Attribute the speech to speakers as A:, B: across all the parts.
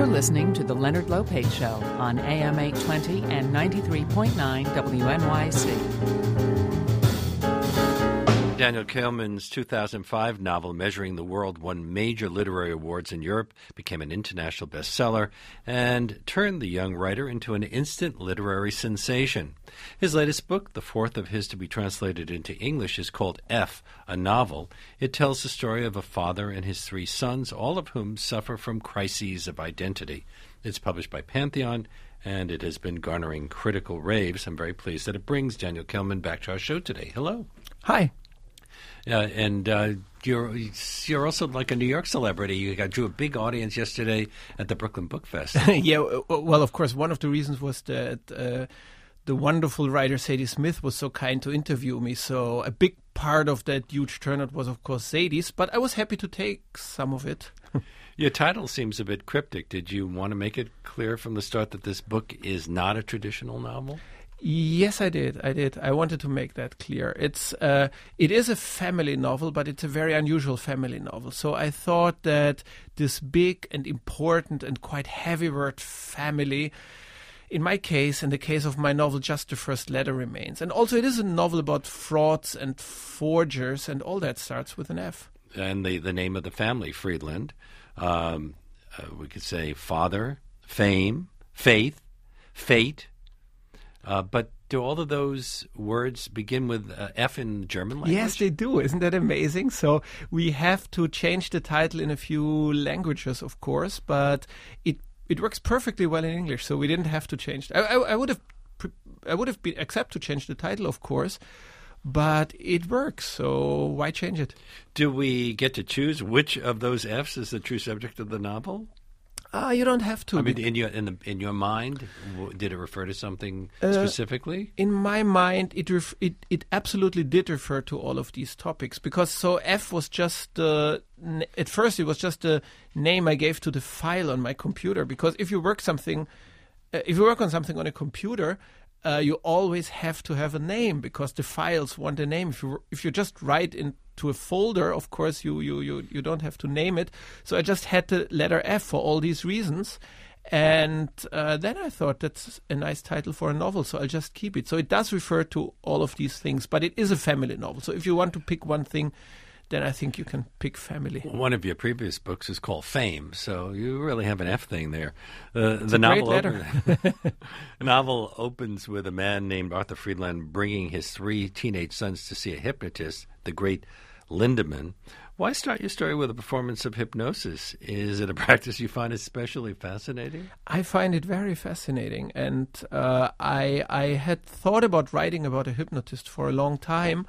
A: You're listening to The Leonard Lopate Show on AM 820 and 93.9 WNYC.
B: Daniel Kehlmann's 2005 novel, Measuring the World, won major literary awards in Europe, became an international bestseller, and turned the young writer into an instant literary sensation. His latest book, the fourth of his to be translated into English, is called F, a Novel. It tells the story of a father and his three sons, all of whom suffer from crises of identity. It's published by Pantheon, and it has been garnering critical raves. I'm very pleased that it brings Daniel Kehlmann back to our show today. Hello.
C: Hi.
B: You're also like a New York celebrity. You drew a big audience yesterday at the Brooklyn Book Fest.
C: Yeah, well, of course, one of the reasons was that the wonderful writer Zadie Smith was so kind to interview me. So a big part of that huge turnout was, of course, Zadie's, but I was happy to take some of it.
B: Your title seems a bit cryptic. Did you want to make it clear from the start that this book is not a traditional novel?
C: Yes, I did. I wanted to make that clear. It is a family novel, but it's a very unusual family novel. So I thought that this big and important and quite heavy word family, in my case, in the case of my novel, just the first letter remains. And also it is a novel about frauds and forgers, and all that starts with an F.
B: And the name of the family, Friedland, we could say father, fame, faith, fate. But do all of those words begin with F in German language?
C: Yes, they do. Isn't that amazing? So we have to change the title in a few languages, of course, but it works perfectly well in English, so we didn't have to change. I would have been accept to change the title, of course, but it works, so why change it?
B: Do we get to choose which of those Fs is the true subject of the novel?
C: You don't have to.
B: I mean, in your mind, did it refer to something specifically?
C: In my mind, it absolutely did refer to all of these topics, because so F was just at first it was just a name I gave to the file on my computer. Because if you work on something on a computer, you always have to have a name, because the files want a name. If you just write into a folder, of course you don't have to name it. So I just had the letter F for all these reasons, and then I thought that's a nice title for a novel, so I'll just keep it. So it does refer to all of these things, but it is a family novel. So if you want to pick one thing, then I think you can pick family.
B: One of your previous books is called Fame, so you really have an F thing there.
C: The
B: novel opens with a man named Arthur Friedland bringing his three teenage sons to see a hypnotist, the great Lindemann. Why start your story with a performance of hypnosis? Is it a practice you find especially fascinating?
C: I find it very fascinating, and I had thought about writing about a hypnotist for a long time.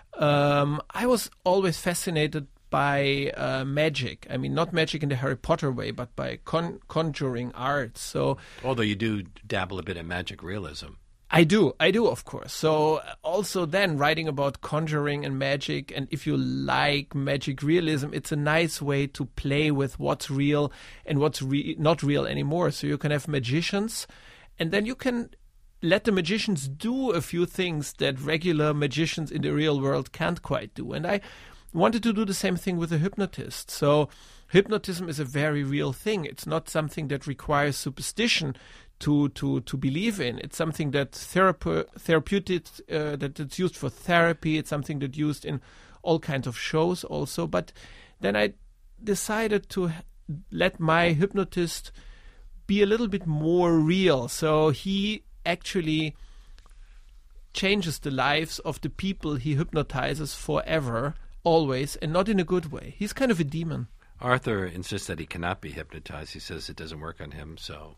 C: I was always fascinated by magic. I mean, not magic in the Harry Potter way, but by conjuring arts. So,
B: although you do dabble a bit in magic realism.
C: I do, of course. So also then writing about conjuring and magic, and if you like magic realism, it's a nice way to play with what's real and what's not real anymore. So you can have magicians, and then you can let the magicians do a few things that regular magicians in the real world can't quite do. And I wanted to do the same thing with a hypnotist. So hypnotism is a very real thing. It's not something that requires superstition to believe in. It's something that therapeutic, that it's used for therapy. It's something that's used in all kinds of shows also. But then I decided to let my hypnotist be a little bit more real. So he actually changes the lives of the people he hypnotizes forever, always, and not in a good way. He's kind of a demon.
B: Arthur insists that he cannot be hypnotized. He says it doesn't work on him, so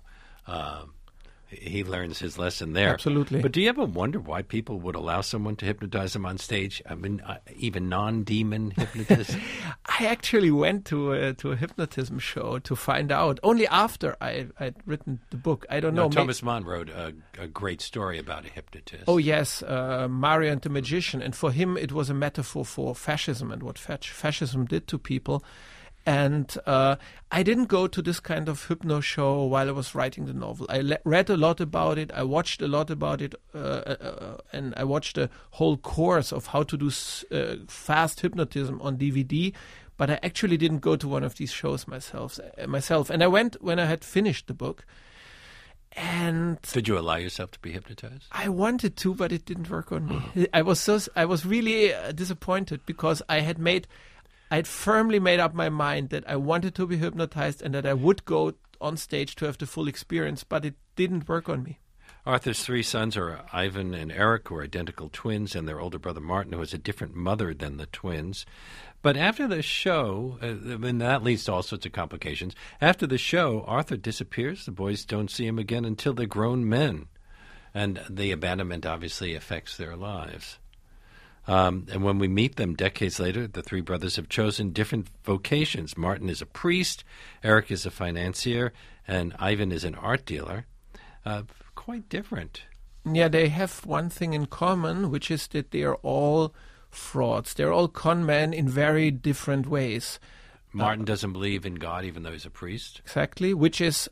B: he learns his lesson there.
C: Absolutely.
B: But do you ever wonder why people would allow someone to hypnotize them on stage? I mean, even non-demon hypnotists?
C: I actually went to a hypnotism show to find out, only after I'd written the book. I don't know.
B: Thomas Mann wrote a great story about a hypnotist.
C: Oh, yes, Mario and the Magician. And for him, it was a metaphor for fascism and what fascism did to people. And I didn't go to this kind of hypno show while I was writing the novel. I read a lot about it. I watched a lot about it. And I watched a whole course of how to do fast hypnotism on DVD. but I actually didn't go to one of these shows myself. And I went when I had finished the book. And
B: did you allow yourself to be hypnotized?
C: I wanted to, but it didn't work on me. I was really disappointed because I had firmly made up my mind that I wanted to be hypnotized and that I would go on stage to have the full experience, but it didn't work on me.
B: Arthur's three sons are Ivan and Eric, who are identical twins, and their older brother Martin, who has a different mother than the twins. But after the show, and that leads to all sorts of complications, after the show, Arthur disappears. The boys don't see him again until they're grown men. And the abandonment obviously affects their lives. And when we meet them decades later, the three brothers have chosen different vocations. Martin is a priest, Eric is a financier, and Ivan is an art dealer. Quite different.
C: Yeah, they have one thing in common, which is that they are all frauds. They're all con men in very different ways.
B: Martin doesn't believe in God, even though he's a priest.
C: Exactly, which is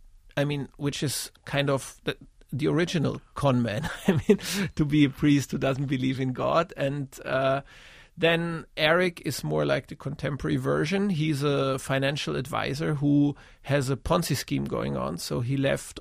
C: kind of the original con man. I mean, to be a priest who doesn't believe in God. And then Eric is more like the contemporary version. He's a financial advisor who has a Ponzi scheme going on. So he lost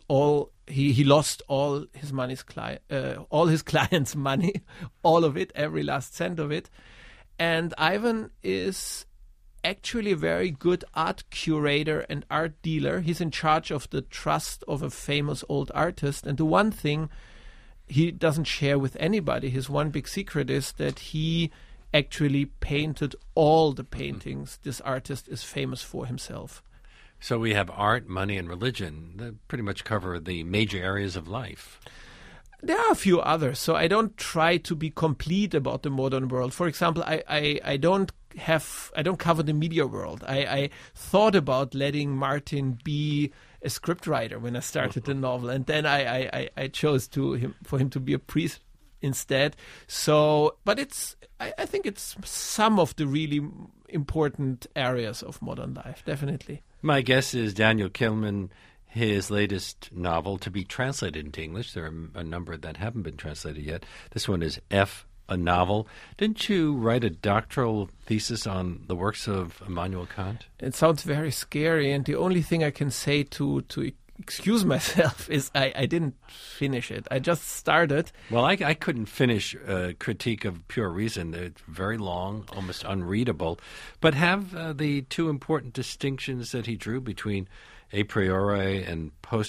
C: all his all his clients' money, all of it, every last cent of it. And Ivan is actually a very good art curator and art dealer. He's in charge of the trust of a famous old artist. And the one thing he doesn't share with anybody, his one big secret, is that he actually painted all the paintings this artist is famous for himself.
B: So we have art, money, and religion that pretty much cover the major areas of life.
C: There are a few others, so I don't try to be complete about the modern world. For example, I don't cover the media world. I thought about letting Martin be a scriptwriter when I started the novel, and then I chose for him to be a priest instead. So, but I think it's some of the really important areas of modern life, definitely.
B: My guess is Daniel Kehlmann, his latest novel, to be translated into English. There are a number that haven't been translated yet. This one is F, a novel. Didn't you write a doctoral thesis on the works of Immanuel Kant?
C: It sounds very scary, and the only thing I can say to excuse myself is I didn't finish it. I just started.
B: Well, I couldn't finish a critique of Pure Reason. It's very long, almost unreadable. But have the two important distinctions that he drew between a priori and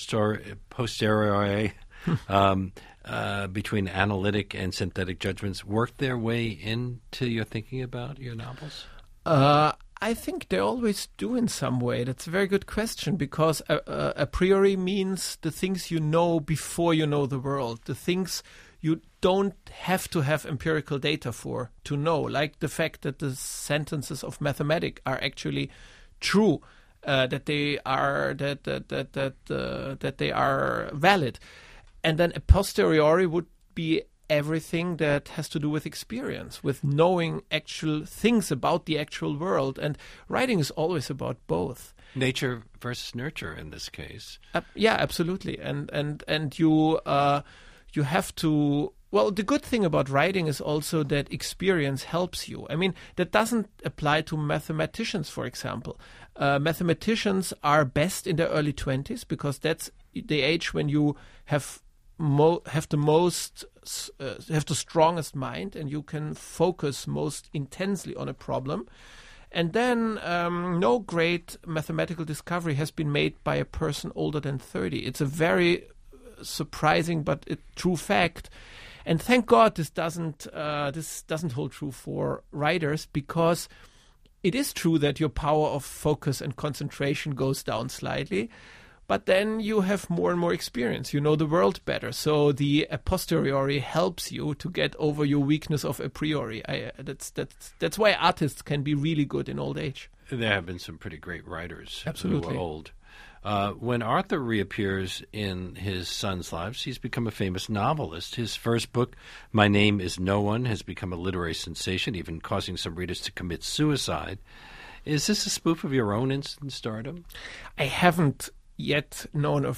B: posteriori, between analytic and synthetic judgments, worked their way into your thinking about your novels?
C: I think they always do in some way. That's a very good question, because a priori means the things you know before you know the world, the things you don't have to have empirical data for to know, like the fact that the sentences of mathematics are actually true, that they are that they are valid. And then a posteriori would be everything that has to do with experience, with knowing actual things about the actual world. And writing is always about both.
B: Nature versus nurture in this case.
C: Yeah, absolutely. And you have to... Well, the good thing about writing is also that experience helps you. I mean, that doesn't apply to mathematicians, for example. Mathematicians are best in their early 20s because that's the age when you have the strongest mind and you can focus most intensely on a problem. And then no great mathematical discovery has been made by a person older than 30. It's a very surprising but true fact. And thank God this doesn't hold true for writers, because it is true that your power of focus and concentration goes down slightly, but then you have more and more experience. You know the world better. So the a posteriori helps you to get over your weakness of a priori. That's why artists can be really good in old age.
B: There have been some pretty great writers
C: Absolutely.
B: Who are old. When Arthur reappears in his sons' lives, he's become a famous novelist. His first book, My Name is No One, has become a literary sensation, even causing some readers to commit suicide. Is this a spoof of your own instant stardom?
C: I haven't yet known of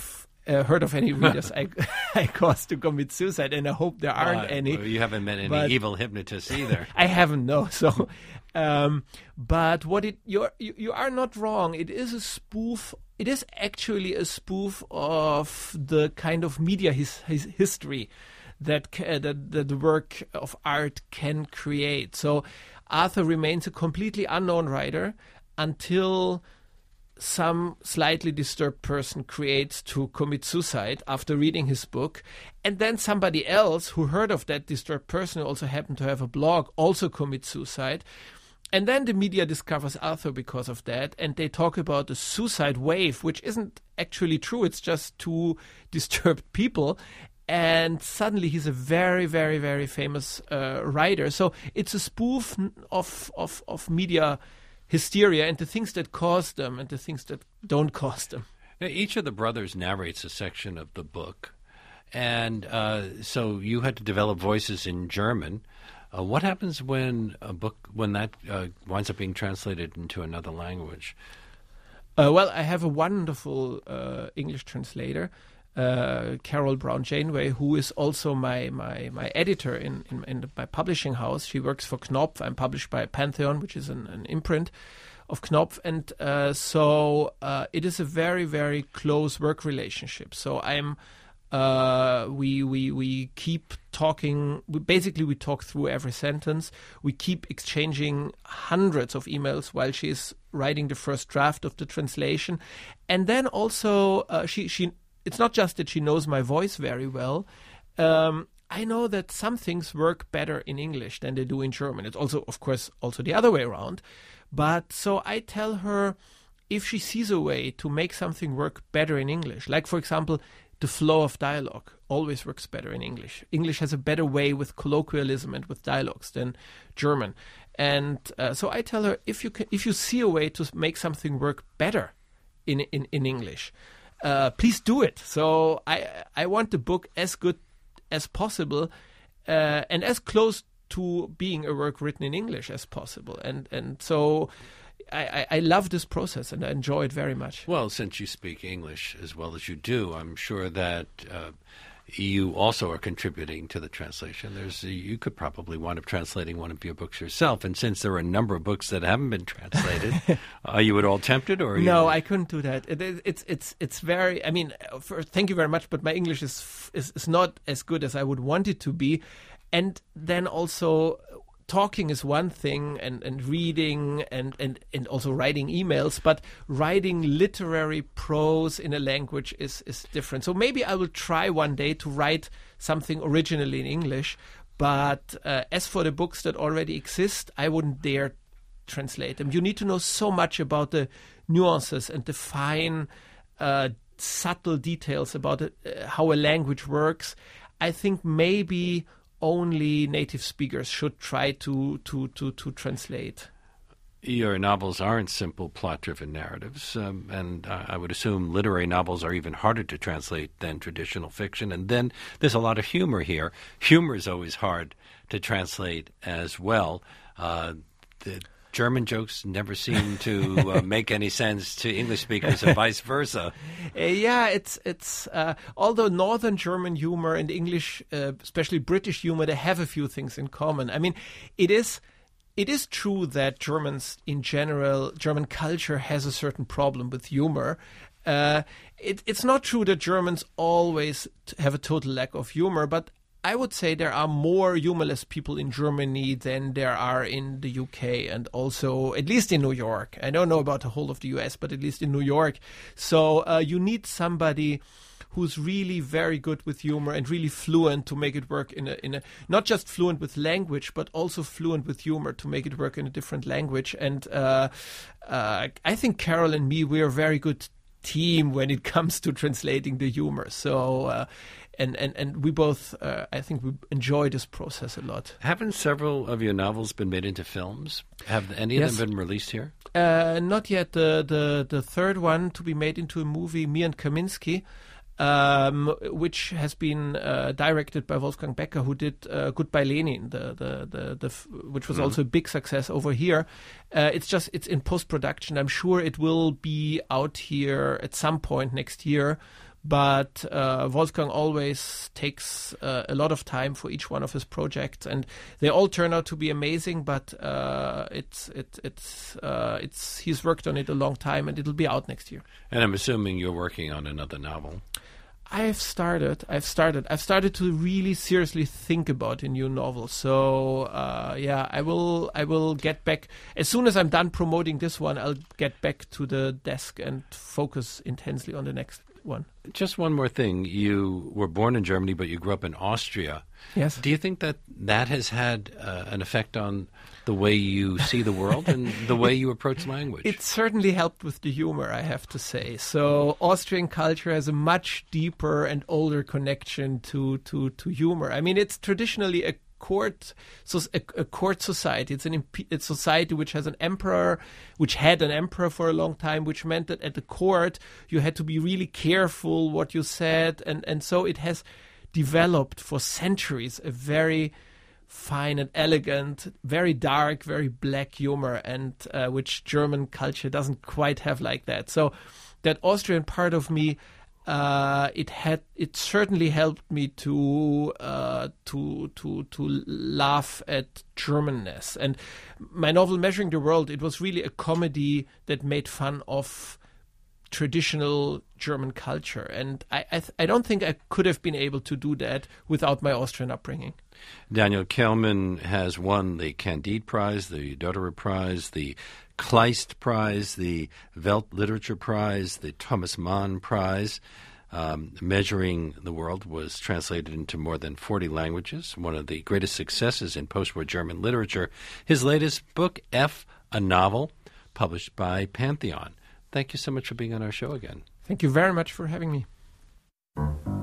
C: heard of any readers I caused to commit suicide, and I hope there aren't any.
B: Well, you haven't met any evil hypnotists either.
C: I haven't, no. So, but you are not wrong. It is a spoof. It is actually a spoof of the kind of media history that the work of art can create. So Arthur remains a completely unknown writer until some slightly disturbed person creates to commit suicide after reading his book, and then somebody else who heard of that disturbed person, who also happened to have a blog, also commits suicide. And then the media discovers Arthur because of that, and they talk about the suicide wave, which isn't actually true. It's just two disturbed people. And suddenly he's a very, very, very famous writer. So it's a spoof of media hysteria and the things that cause them and the things that don't cause them.
B: Now, each of the brothers narrates a section of the book. And so you had to develop voices in German. What happens when that winds up being translated into another language?
C: Well, I have a wonderful English translator, Carol Brown Janeway, who is also my editor in my publishing house. She works for Knopf. I'm published by Pantheon, which is an imprint of Knopf, and so it is a very, very close work relationship. So we keep talking. We talk through every sentence. We keep exchanging hundreds of emails while she's writing the first draft of the translation, and then also she. It's not just that she knows my voice very well. I know that some things work better in English than they do in German. It's also, of course, also the other way around. But so I tell her if she sees a way to make something work better in English, like, for example, the flow of dialogue always works better in English. English has a better way with colloquialism and with dialogues than German. And so I tell her if you see a way to make something work better in English, please do it. So I want the book as good as possible and as close to being a work written in English as possible. And so I love this process and I enjoy it very much.
B: Well, since you speak English as well as you do, I'm sure that you also are contributing to the translation. You could probably wind up translating one of your books yourself. And since there are a number of books that haven't been translated, are you at all tempted? Or
C: no, I couldn't do that. It's very. I mean, thank you very much, but my English is not as good as I would want it to be. And then also, talking is one thing, and reading and also writing emails, but writing literary prose in a language is different. So maybe I will try one day to write something originally in English, but as for the books that already exist, I wouldn't dare translate them. You need to know so much about the nuances and the fine, subtle details about how a language works. I think maybe only native speakers should try to translate.
B: Your novels aren't simple plot-driven narratives, and I would assume literary novels are even harder to translate than traditional fiction. And then there's a lot of humor here. Humor is always hard to translate as well. The German jokes never seem to make any sense to English speakers and vice versa.
C: Yeah, it's although Northern German humor and English, especially British humor, they have a few things in common. I mean, it is true that Germans in general, German culture has a certain problem with humor. It's not true that Germans always have a total lack of humor, but I would say there are more humorless people in Germany than there are in the UK, and also at least in New York. I don't know about the whole of the US, but at least in New York. So you need somebody who's really very good with humor and really fluent to make it work in a not just fluent with language, but also fluent with humor to make it work in a different language. And I think Carol and me, we're a very good team when it comes to translating the humor. So and we both, I think we enjoy this process a lot.
B: Haven't several of your novels been made into films? Have any of them been released here?
C: Not yet. The third one to be made into a movie, Me and Kaminsky, which has been directed by Wolfgang Becker, who did Goodbye Lenin, which was also a big success over here. It's in post-production. I'm sure it will be out here at some point next year. But Wolfgang always takes a lot of time for each one of his projects, and they all turn out to be amazing. But he's worked on it a long time, and it'll be out next year.
B: And I'm assuming you're working on another novel.
C: I've started to really seriously think about a new novel. So I will get back as soon as I'm done promoting this one. I'll get back to the desk and focus intensely on the next one.
B: Just one more thing. You were born in Germany, but you grew up in Austria.
C: Yes.
B: Do you think that has had an effect on the way you see the world and the way you approach language?
C: It certainly helped with the humor, I have to say. So Austrian culture has a much deeper and older connection to humor. I mean, it's traditionally a court society. It's a society which has an emperor, which had an emperor for a long time, which meant that at the court you had to be really careful what you said, and so it has developed for centuries a very fine and elegant, very dark, very black humor, and which German culture doesn't quite have like that. So that Austrian part of me, it certainly helped me to laugh at Germanness. And my novel Measuring the World, it was really a comedy that made fun of traditional German culture, and I don't think I could have been able to do that without my Austrian upbringing.
B: Daniel Kehlmann has won the Candide Prize, the Doderer Prize, the Kleist Prize, the Welt Literature Prize, the Thomas Mann Prize. Measuring the World was translated into more than 40 languages, one of the greatest successes in post-war German literature. His latest book, F, a Novel, published by Pantheon. Thank you so much for being on our show again.
C: Thank you very much for having me.